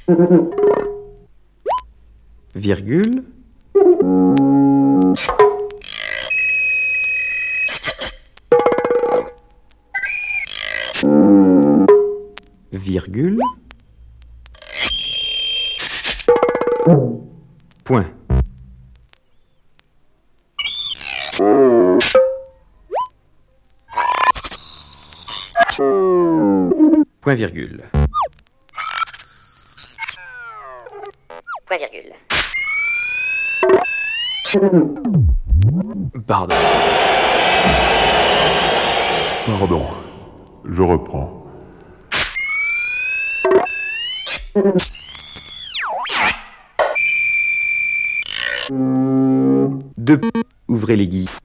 virgule, virgule, point. Point virgule. Point virgule. Pardon. Pardon, je reprends. Deux. Ouvrez les guillemets.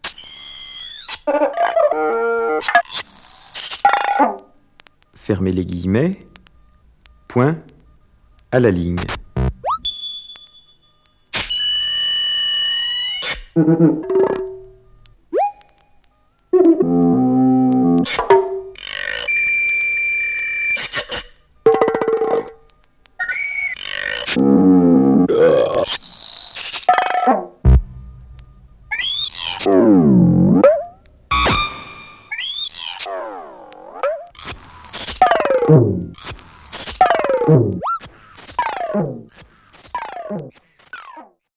Fermez les guillemets. Point à la ligne.